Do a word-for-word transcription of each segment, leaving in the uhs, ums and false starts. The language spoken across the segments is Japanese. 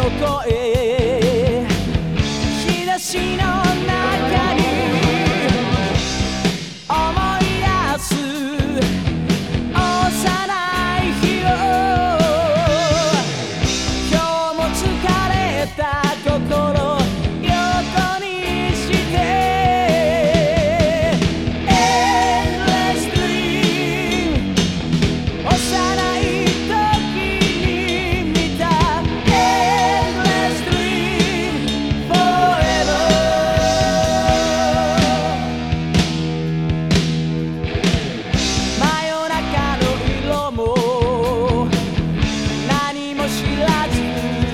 の声日差しの中に思い出す幼い日を今日も疲れた心横にしてEndless dream 幼い時に見た Endless dream forever 真夜中の色も何も知らず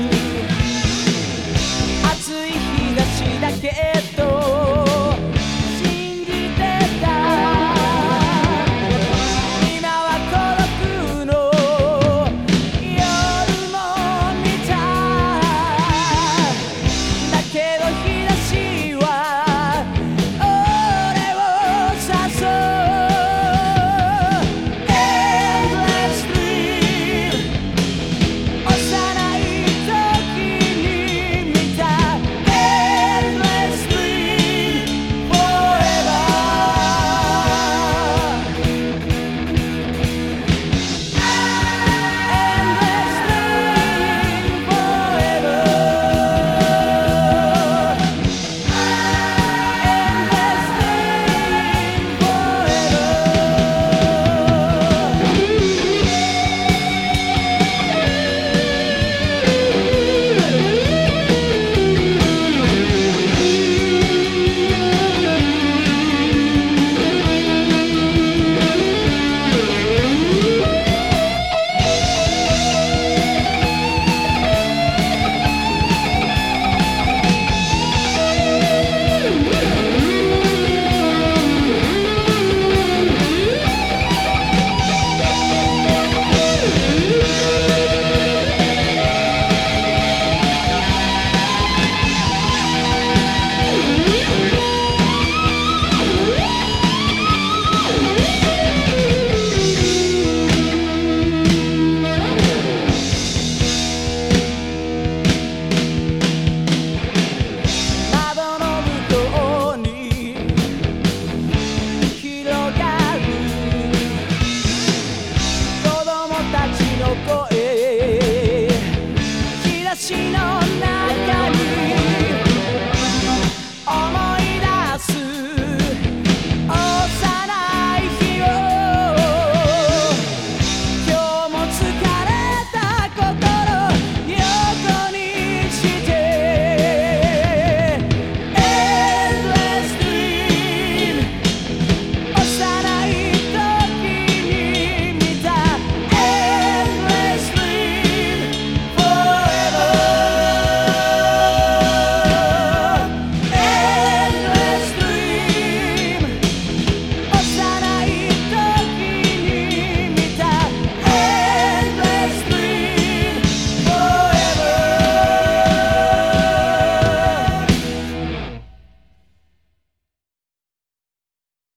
暑い日差しだけど信じてた今は孤独の夜も見ただけど日差しは俺を誘う Endless dream 幼い時に見た Endless dream forever Endless dream forever Endless dream窓の向こうに広がる子供たちの声日差しの中